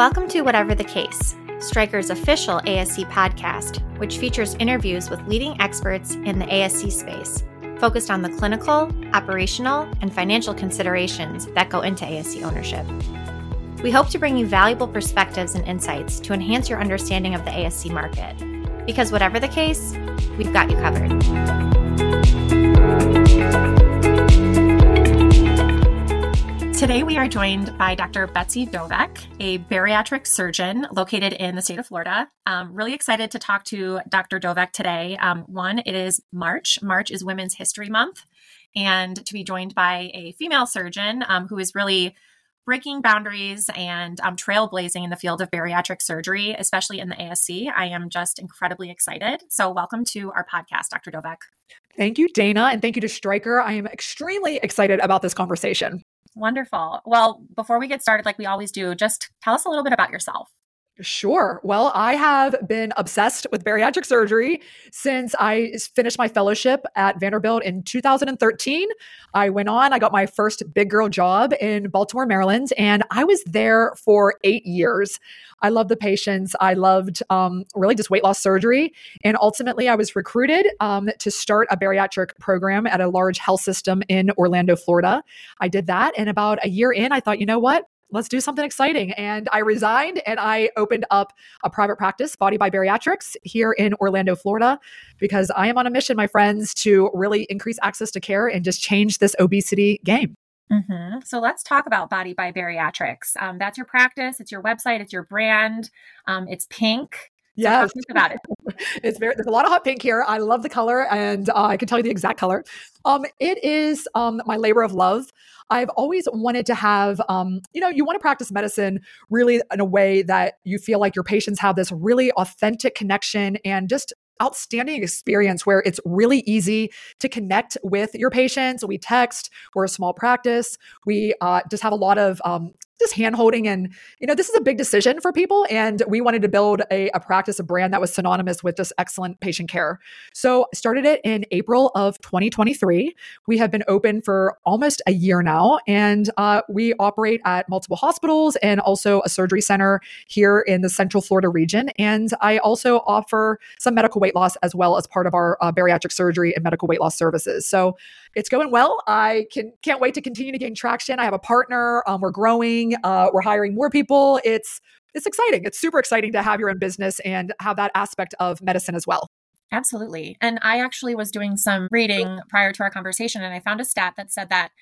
Welcome to Whatever the Case, Stryker's official ASC podcast, which features interviews with leading experts in the ASC space, focused on the clinical, operational, and financial considerations that go into ASC ownership. We hope to bring you valuable perspectives and insights to enhance your understanding of the ASC market. Because whatever the case, we've got you covered. Today, we are joined by Dr. Betsy Dovec, a bariatric surgeon located in the state of Florida. Really excited to talk to Dr. Dovec today. One, it is March. March is Women's History Month, and to be joined by a female surgeon who is really breaking boundaries and trailblazing in the field of bariatric surgery, especially in the ASC. I am just incredibly excited. So welcome to our podcast, Dr. Dovec. Thank you, Dana, and thank you to Stryker. I am extremely excited about this conversation. Wonderful. Well, before we get started, like we always do, just tell us a little bit about yourself. Sure. Well, I have been obsessed with bariatric surgery since I finished my fellowship at Vanderbilt in 2013. I got my first big girl job in Baltimore, Maryland, and I was there for 8 years. I loved the patients. I loved really just weight loss surgery. And ultimately, I was recruited to start a bariatric program at a large health system in Orlando, Florida. I did that. And about a year in, I thought, you know what? Let's do something exciting. And I resigned and I opened up a private practice, Body by Bariatrics, here in Orlando, Florida, because I am on a mission, my friends, to really increase access to care and just change this obesity game. Mm-hmm. So let's talk about Body by Bariatrics. That's your practice. It's your website. It's your brand. It's pink. Yeah, think about it. There's a lot of hot pink here. I love the color, and I can tell you the exact color. It is my labor of love. I've always wanted to have, you want to practice medicine really in a way that you feel like your patients have this really authentic connection and just outstanding experience where it's really easy to connect with your patients. We text, we're a small practice. We just have a lot of just hand-holding, and this is a big decision for people, and we wanted to build a practice, a brand that was synonymous with just excellent patient care. So I started it in April of 2023. We have been open for almost a year now, and we operate at multiple hospitals and also a surgery center here in the Central Florida region. And I also offer some medical weight loss as well as part of our bariatric surgery and medical weight loss services. So it's going well. I can't wait to continue to gain traction. I have a partner. We're growing. We're hiring more people. It's exciting. It's super exciting to have your own business and have that aspect of medicine as well. Absolutely. And I actually was doing some reading prior to our conversation, and I found a stat that said that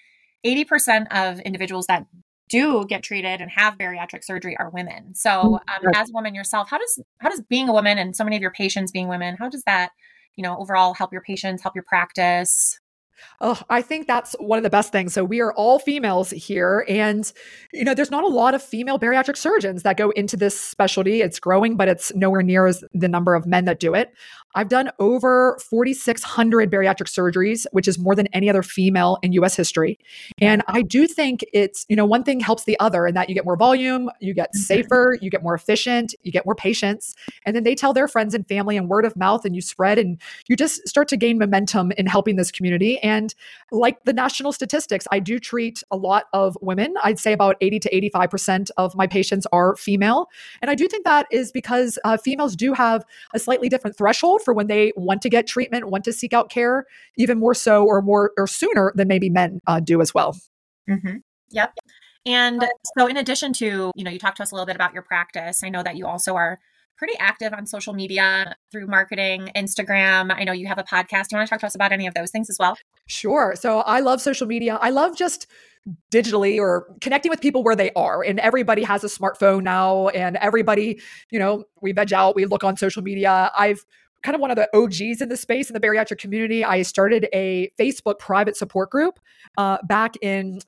80% of individuals that do get treated and have bariatric surgery are women. So as a woman yourself, how does being a woman and so many of your patients being women, how does that, overall help your patients, help your practice? Oh, I think that's one of the best things. So we are all females here, and there's not a lot of female bariatric surgeons that go into this specialty. It's growing, but it's nowhere near as the number of men that do it. I've done over 4,600 bariatric surgeries, which is more than any other female in US history. And I do think it's, one thing helps the other, in that you get more volume, you get safer, you get more efficient, you get more patients, and then they tell their friends and family, and word of mouth, and you spread, and you just start to gain momentum in helping this community. And like the national statistics, I do treat a lot of women. I'd say about 80 to 85% of my patients are female. And I do think that is because females do have a slightly different threshold for when they want to get treatment, want to seek out care, even more so or sooner than maybe men do as well. Mm-hmm. Yep. And so in addition to, you talked to us a little bit about your practice. I know that you also are pretty active on social media through marketing, Instagram. I know you have a podcast. Do you want to talk to us about any of those things as well? Sure. So I love social media. I love just digitally or connecting with people where they are. And everybody has a smartphone now, and everybody, we veg out, we look on social media. I've kind of one of the OGs in the space in the bariatric community. I started a Facebook private support group back in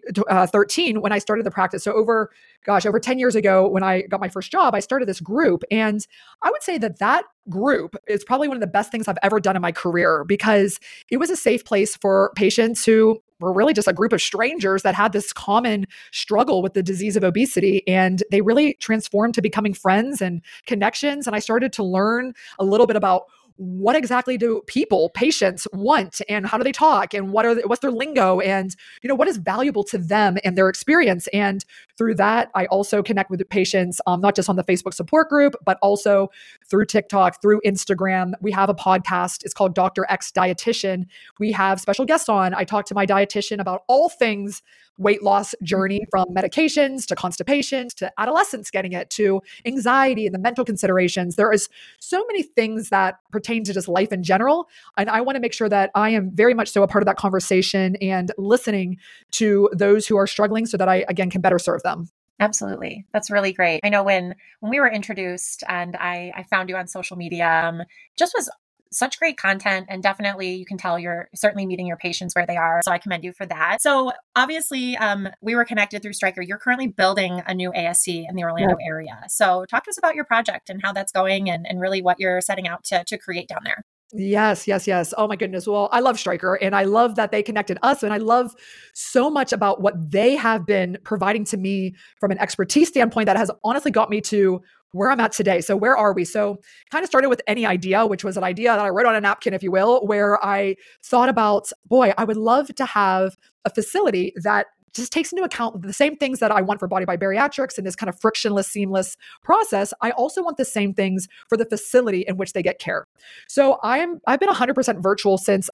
2013 when I started the practice. So over 10 years ago, when I got my first job, I started this group. And I would say that group is probably one of the best things I've ever done in my career, because it was a safe place for patients who were really just a group of strangers that had this common struggle with the disease of obesity. And they really transformed to becoming friends and connections. And I started to learn a little bit about what exactly do patients want, and how do they talk, and what's their lingo, and what is valuable to them and their experience. And through that, I also connect with the patients, not just on the Facebook support group, but also through TikTok, through Instagram. We have a podcast. It's called Dr. X Dietitian. We have special guests on. I talk to my dietitian about all things weight loss journey, from medications to constipation to adolescents getting it, to anxiety and the mental considerations. There is so many things that pertain to just life in general. And I want to make sure that I am very much so a part of that conversation and listening to those who are struggling so that I, again, can better serve them. Absolutely. That's really great. I know when we were introduced and I found you on social media, just was such great content, and definitely you can tell you're certainly meeting your patients where they are. So I commend you for that. So obviously we were connected through Stryker. You're currently building a new ASC in the Orlando area. So talk to us about your project and how that's going, and really what you're setting out to create down there. Yes. Oh my goodness. Well, I love Stryker, and I love that they connected us, and I love so much about what they have been providing to me from an expertise standpoint that has honestly got me to where I'm at today. So where are we? So kind of started with Any Idea, which was an idea that I wrote on a napkin, if you will, where I thought about, boy, I would love to have a facility that just takes into account the same things that I want for Body by Bariatrics and this kind of frictionless, seamless process. I also want the same things for the facility in which they get care. So I've been 100% virtual since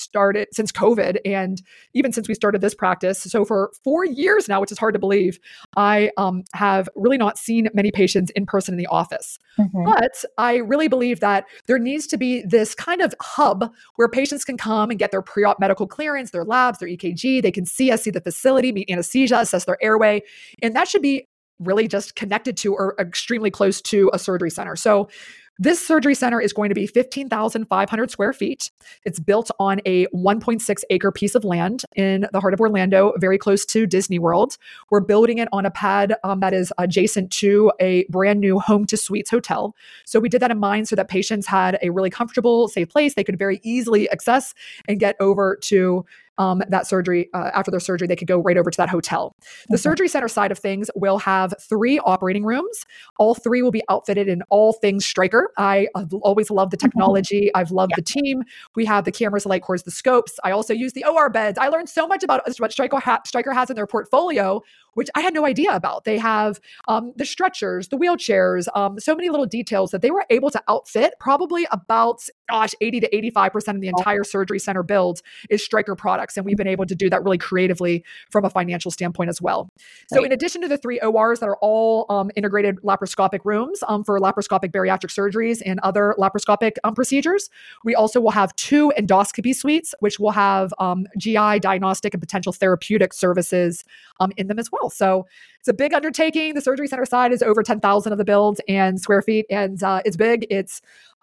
COVID, and even since we started this practice. So for 4 years now, which is hard to believe, I have really not seen many patients in person in the office. Mm-hmm. But I really believe that there needs to be this kind of hub where patients can come and get their pre-op medical clearance, their labs, their EKG. They can see the facility, meet anesthesia, assess their airway. And that should be really just connected to or extremely close to a surgery center. So this surgery center is going to be 15,500 square feet. It's built on a 1.6 acre piece of land in the heart of Orlando, very close to Disney World. We're building it on a pad that is adjacent to a brand new Home to Suites hotel. So we did that in mind so that patients had a really comfortable, safe place they could very easily access and get over to that surgery. After their surgery, they could go right over to that hotel. The surgery center side of things will have 3 operating rooms. All 3 will be outfitted in all things Stryker. I have always loved the technology. I've loved the team. We have the cameras, the light cores, the scopes. I also use the OR beds. I learned so much about what Stryker has in their portfolio, which I had no idea about. They have the stretchers, the wheelchairs, so many little details that they were able to outfit. Probably about 80 to 85% of the entire surgery center build is Stryker products. And we've been able to do that really creatively from a financial standpoint as well. So in addition to the 3 ORs that are all integrated laparoscopic rooms for laparoscopic bariatric surgeries and other laparoscopic procedures, we also will have 2 endoscopy suites, which will have GI, diagnostic, and potential therapeutic services in them as well. So it's a big undertaking. The surgery center side is over 10,000 of the build and square feet, and it's big. It's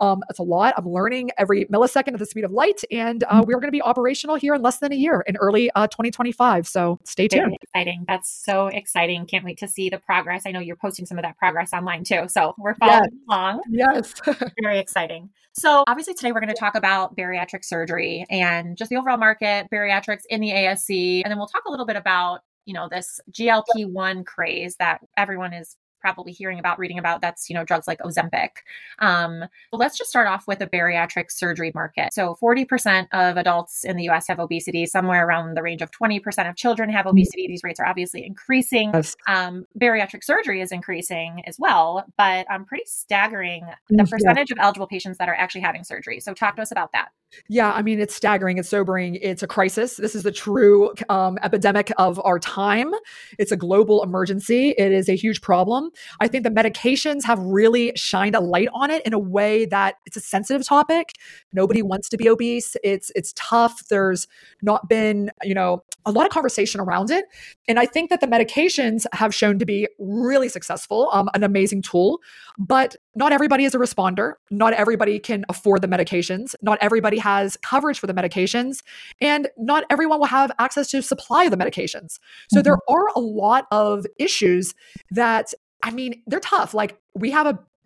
a lot. I'm learning every millisecond at the speed of light, and we're going to be operational here in less than a year in early 2025. So stay tuned. Very exciting. That's so exciting. Can't wait to see the progress. I know you're posting some of that progress online too. So we're following along. Yes. Very exciting. So obviously today we're going to talk about bariatric surgery and just the overall market, bariatrics in the ASC. And then we'll talk a little bit about this GLP-1 craze that everyone is probably hearing about, reading about. That's, drugs like Ozempic. But let's just start off with the bariatric surgery market. So 40% of adults in the US have obesity, somewhere around the range of 20% of children have obesity. These rates are obviously increasing. Yes. Bariatric surgery is increasing as well, but pretty staggering the percentage of eligible patients that are actually having surgery. So talk to us about that. Yeah, I mean, it's staggering. It's sobering. It's a crisis. This is the true epidemic of our time. It's a global emergency. It is a huge problem. I think the medications have really shined a light on it in a way that it's a sensitive topic. Nobody wants to be obese. It's tough. There's not been, a lot of conversation around it. And I think that the medications have shown to be really successful, an amazing tool, but not everybody is a responder. Not everybody can afford the medications. Not everybody has coverage for the medications, and not everyone will have access to supply of the medications. So there are a lot of issues that, they're tough. Like we have a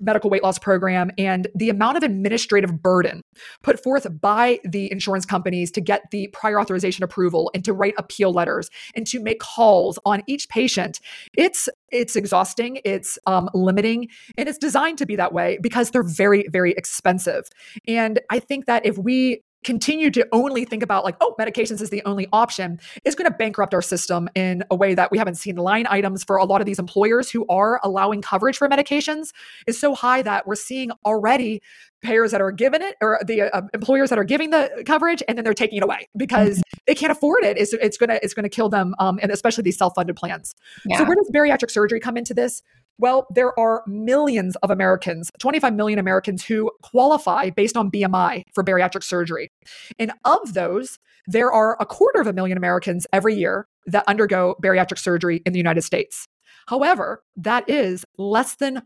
medical weight loss program and the amount of administrative burden put forth by the insurance companies to get the prior authorization approval and to write appeal letters and to make calls on each patient, it's exhausting, it's limiting, and it's designed to be that way because they're very, very expensive. And I think that if we continue to only think about like, oh, medications is the only option, is going to bankrupt our system in a way that we haven't seen. Line items for a lot of these employers who are allowing coverage for medications is so high that we're seeing already payers that are giving it, or the employers that are giving the coverage, and then they're taking it away because they can't afford it. It's gonna kill them, and especially these self-funded plans. Yeah. So where does bariatric surgery come into this? Well, there are millions of Americans, 25 million Americans who qualify based on BMI for bariatric surgery. And of those, there are 250,000 Americans every year that undergo bariatric surgery in the United States. However, that is less than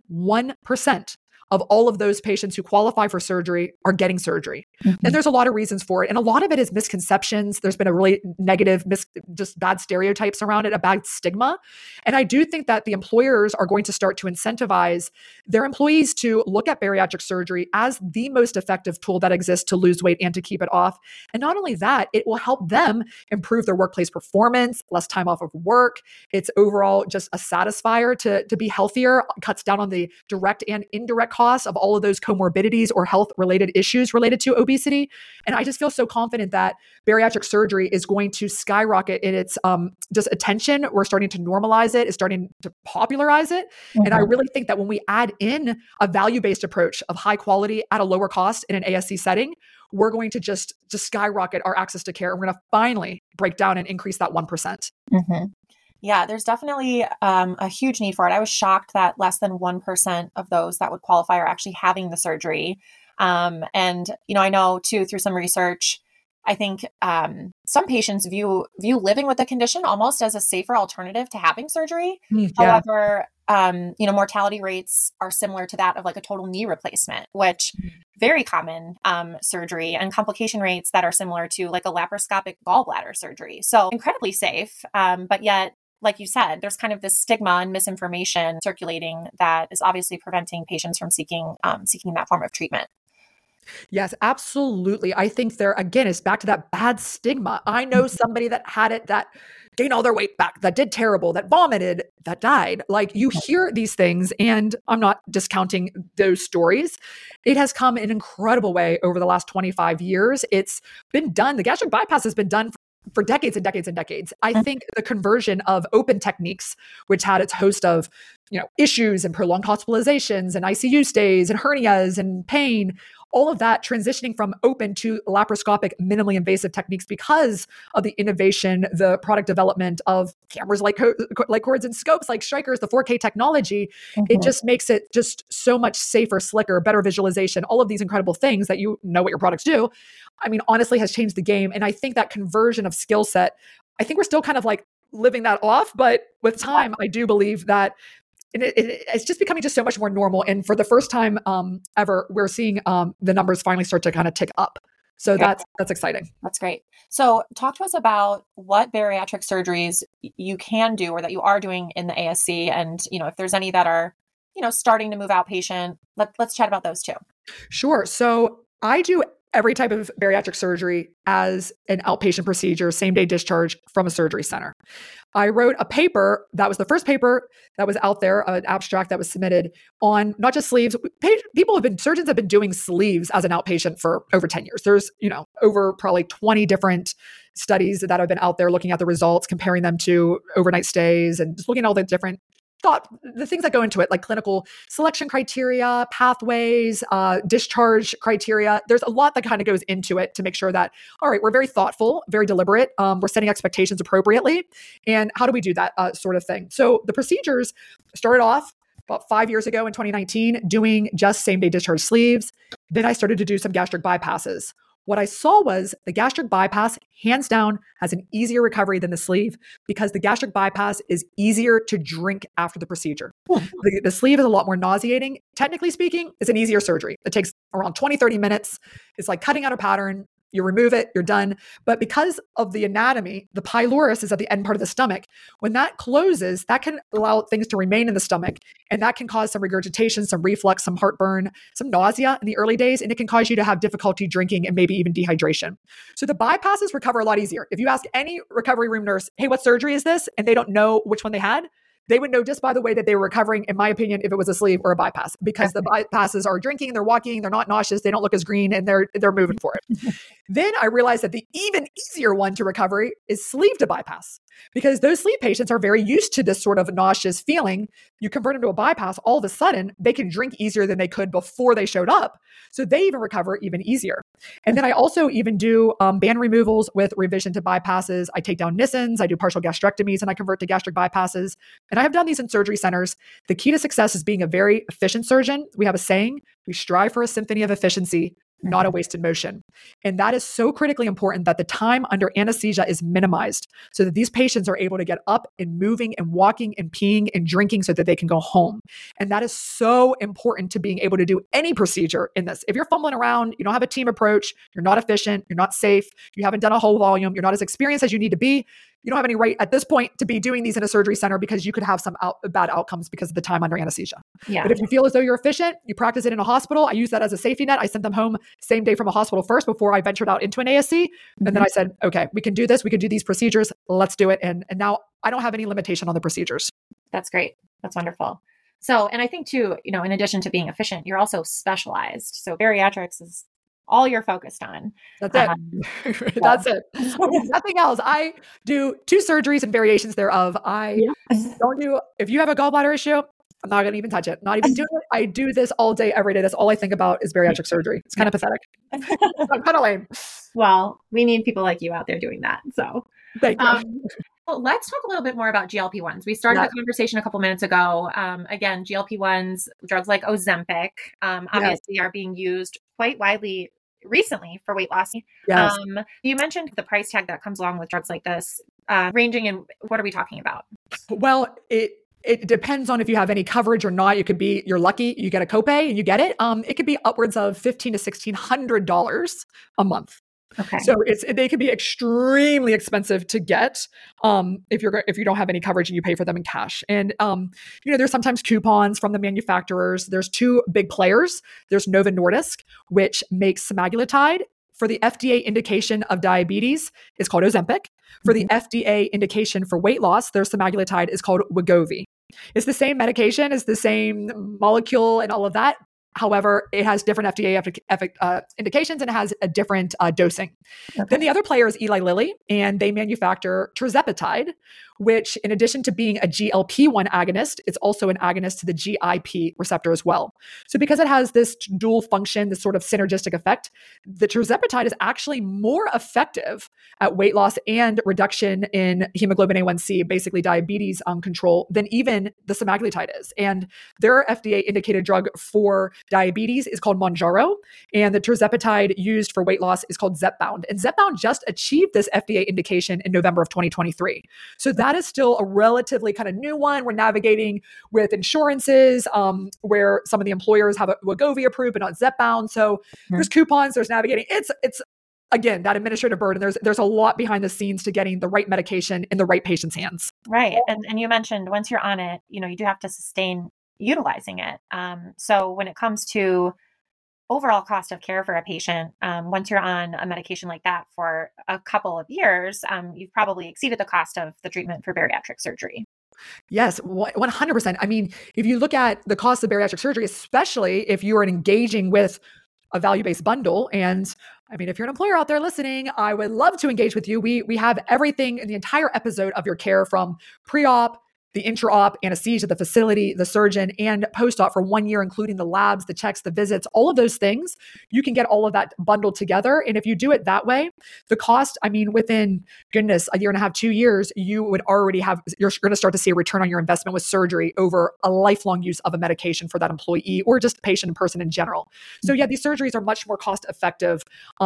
1% of all of those patients who qualify for surgery are getting surgery. And there's a lot of reasons for it. And a lot of it is misconceptions. There's been a really negative, just bad stereotypes around it, a bad stigma. And I do think that the employers are going to start to incentivize their employees to look at bariatric surgery as the most effective tool that exists to lose weight and to keep it off. And not only that, it will help them improve their workplace performance, less time off of work. It's overall just a satisfier to be healthier, cuts down on the direct and indirect costs of all of those comorbidities or health-related issues related to obesity. And I just feel so confident that bariatric surgery is going to skyrocket in its just attention. We're starting to normalize it. It's starting to popularize it. And I really think that when we add in a value-based approach of high quality at a lower cost in an ASC setting, we're going to just skyrocket our access to care. And we're going to finally break down and increase that 1%. Yeah, there's definitely a huge need for it. I was shocked that less than 1% of those that would qualify are actually having the surgery. And, I know too, through some research, I think some patients view living with the condition almost as a safer alternative to having surgery. However, mortality rates are similar to that of like a total knee replacement, which very common surgery, and complication rates that are similar to like a laparoscopic gallbladder surgery. So incredibly safe, but yet, like you said, there's kind of this stigma and misinformation circulating that is obviously preventing patients from seeking that form of treatment. Yes, absolutely. I think there, again, it's back to that bad stigma. I know somebody that had it, that gained all their weight back, that did terrible, that vomited, that died. Like, you hear these things, and I'm not discounting those stories. It has come in an incredible way over the last 25 years. It's been done. The gastric bypass has been done for decades and decades and decades. I think the conversion of open techniques, which had its host of, issues and prolonged hospitalizations and ICU stays and hernias and pain, all of that transitioning from open to laparoscopic, minimally invasive techniques because of the innovation, the product development of cameras like cords and scopes, like Strykers, the 4K technology. It just makes it just so much safer, slicker, better visualization, all of these incredible things that what your products do. I mean, honestly, has changed the game. And I think that conversion of skill set, I think we're still kind of like living that off. But with time, I do believe that it's just becoming just so much more normal. And for the first time ever, we're seeing the numbers finally start to kind of tick up. So that's exciting. That's great. So talk to us about what bariatric surgeries you can do or that you are doing in the ASC. And, if there's any that are, starting to move outpatient, let's chat about those too. Sure. So I do every type of bariatric surgery as an outpatient procedure, same-day discharge from a surgery center. I wrote a paper, that was the first paper that was out there, an abstract that was submitted on not just sleeves. Surgeons have been doing sleeves as an outpatient for over 10 years. There's, over probably 20 different studies that have been out there looking at the results, comparing them to overnight stays, and just looking at all the different the things that go into it, like clinical selection criteria, pathways, discharge criteria. There's a lot that kind of goes into it to make sure that, all right, we're very thoughtful, very deliberate. We're setting expectations appropriately. And how do we do that sort of thing? So the procedures started off about 5 years ago in 2019, doing just same-day discharge sleeves. Then I started to do some gastric bypasses. What I saw was the gastric bypass, hands down, has an easier recovery than the sleeve because the gastric bypass is easier to drink after the procedure. The sleeve is a lot more nauseating. Technically speaking, it's an easier surgery. It takes around 20, 30 minutes. It's like cutting out a pattern, You remove it, you're done. But because of the anatomy, the pylorus is at the end part of the stomach. When that closes, that can allow things to remain in the stomach. And that can cause some regurgitation, some reflux, some heartburn, some nausea in the early days. And it can cause you to have difficulty drinking and maybe even dehydration. So the bypasses recover a lot easier. If you ask any recovery room nurse, hey, what surgery is this? And they don't know which one they had, they would know just by the way that they were recovering, in my opinion, if it was a sleeve or a bypass, because the bypasses are drinking, they're walking, they're not nauseous, they don't look as green, and they're moving for it. Then I realized that the even easier one to recovery is sleeve to bypass, because those sleeve patients are very used to this sort of nauseous feeling. You convert them to a bypass, all of a sudden, they can drink easier than they could before they showed up. So they even recover even easier. And then I also even do band removals with revision to bypasses. I take down Nissens, I do partial gastrectomies, and I convert to gastric bypasses. And I have done these in surgery centers. The key to success is being a very efficient surgeon. We have a saying, we strive for a symphony of efficiency, not a wasted motion. And that is so critically important that the time under anesthesia is minimized so that these patients are able to get up and moving and walking and peeing and drinking so that they can go home. And that is so important to being able to do any procedure in this. If you're fumbling around, you don't have a team approach, you're not efficient, you're not safe, you haven't done a whole volume, you're not as experienced as you need to be, you don't have any right at this point to be doing these in a surgery center, because you could have some bad outcomes because of the time under anesthesia. Yeah. But if you feel as though you're efficient, you practice it in a hospital. I use that as a safety net. I sent them home same day from a hospital first before I ventured out into an ASC. And then I said, okay, we can do this. We can do these procedures. Let's do it. And now I don't have any limitation on the procedures. That's great. That's wonderful. So, and I think too, in addition to being efficient, you're also specialized. So bariatrics is all you're focused on. That's it. That's it. Nothing else. I do 2 surgeries and variations thereof. Don't do, if you have a gallbladder issue, I'm not going to even touch it. Not even do it. I do this all day, every day. That's all I think about is bariatric surgery. It's kind of pathetic. I'm kind of lame. Well, we need people like you out there doing that. So thank you. Well, let's talk a little bit more about GLP-1s. We started the conversation a couple minutes ago. Again, GLP-1s, drugs like Ozempic, obviously are being used quite widely recently for weight loss. Yes. You mentioned the price tag that comes along with drugs like this, ranging in, what are we talking about? Well, it depends on if you have any coverage or not. You could be, you're lucky, you get a copay and you get it. It could be upwards of $1,500 to $1,600 a month. Okay. So they can be extremely expensive to get if you don't have any coverage and you pay for them in cash. And there's sometimes coupons from the manufacturers. There's 2 big players. There's Novo Nordisk, which makes semaglutide. For the FDA indication of diabetes, it's called Ozempic. For the FDA indication for weight loss, their semaglutide is called Wegovy. It's the same medication, it's the same molecule and all of that. However, it has different FDA indications and it has a different dosing. Okay. Then the other player is Eli Lilly, and they manufacture tirzepatide, which in addition to being a GLP-1 agonist, it's also an agonist to the GIP receptor as well. So because it has this dual function, this sort of synergistic effect, the tirzepatide is actually more effective at weight loss and reduction in hemoglobin A1C, basically diabetes control, than even the semaglutide is. And their FDA indicated drug for diabetes is called Mounjaro, and the tirzepatide used for weight loss is called Zepbound. And Zepbound just achieved this FDA indication in November of 2023. So that is still a relatively kind of new one. We're navigating with insurances where some of the employers have a Wegovy approved, but not Zepbound. So there's coupons, there's navigating. It's again, that administrative burden. There's a lot behind the scenes to getting the right medication in the right patient's hands. Right. And you mentioned once you're on it, you do have to sustain utilizing it. So when it comes to overall cost of care for a patient, once you're on a medication like that for a couple of years, you've probably exceeded the cost of the treatment for bariatric surgery. Yes, 100%. I mean, if you look at the cost of bariatric surgery, especially if you are engaging with a value-based bundle, and I mean, if you're an employer out there listening, I would love to engage with you. We have everything in the entire episode of your care, from pre-op, the intra-op, anesthesia, the facility, the surgeon, and post-op for 1 year, including the labs, the checks, the visits, all of those things. You can get all of that bundled together. And if you do it that way, the cost, I mean, within, goodness, a year and a half, 2 years, you would already have, you're going to start to see a return on your investment with surgery over a lifelong use of a medication for that employee or just patient and person in general. So yeah, these surgeries are much more cost effective.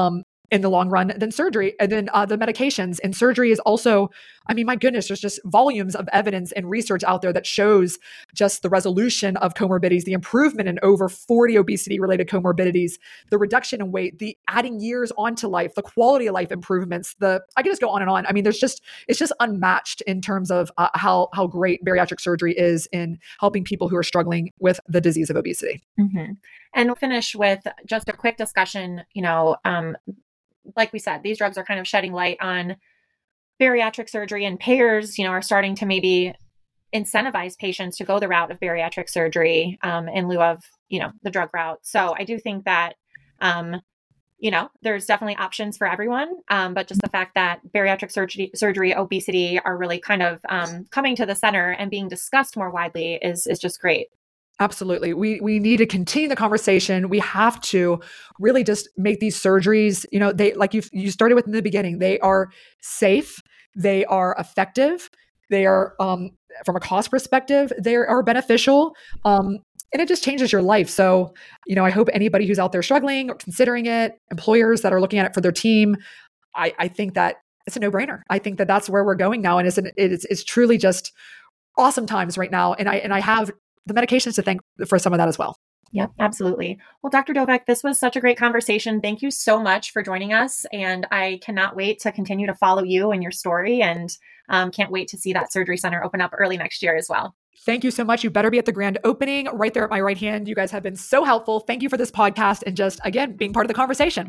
in the long run than surgery. And then the medications and surgery is also, I mean, my goodness, there's just volumes of evidence and research out there that shows just the resolution of comorbidities, the improvement in over 40 obesity-related comorbidities, the reduction in weight, the adding years onto life, the quality of life improvements. I can just go on and on. I mean, it's just unmatched in terms of how great bariatric surgery is in helping people who are struggling with the disease of obesity. Mm-hmm. And we'll finish with just a quick discussion. Like we said, these drugs are kind of shedding light on bariatric surgery, and payers, are starting to maybe incentivize patients to go the route of bariatric surgery in lieu of, the drug route. So I do think that, there's definitely options for everyone. But just the fact that bariatric surgery, obesity are really kind of coming to the center and being discussed more widely is just great. Absolutely. We need to continue the conversation. We have to really just make these surgeries, they, like you started with in the beginning, they are safe, they are effective, they are, from a cost perspective, they are beneficial. And it just changes your life. So, I hope anybody who's out there struggling or considering it, employers that are looking at it for their team, I think that it's a no-brainer. I think that that's where we're going now. And it's truly just awesome times right now. And I have the medications to thank for some of that as well. Yep, absolutely. Well, Dr. Dovec, this was such a great conversation. Thank you so much for joining us. And I cannot wait to continue to follow you and your story, and can't wait to see that surgery center open up early next year as well. Thank you so much. You better be at the grand opening right there at my right hand. You guys have been so helpful. Thank you for this podcast and just, again, being part of the conversation.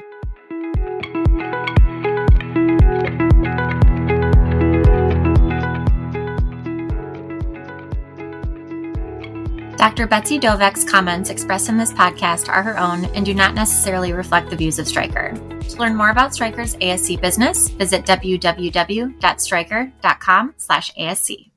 Dr. Betsy Dovec's comments expressed in this podcast are her own and do not necessarily reflect the views of Stryker. To learn more about Stryker's ASC business, visit www.stryker.com/ASC.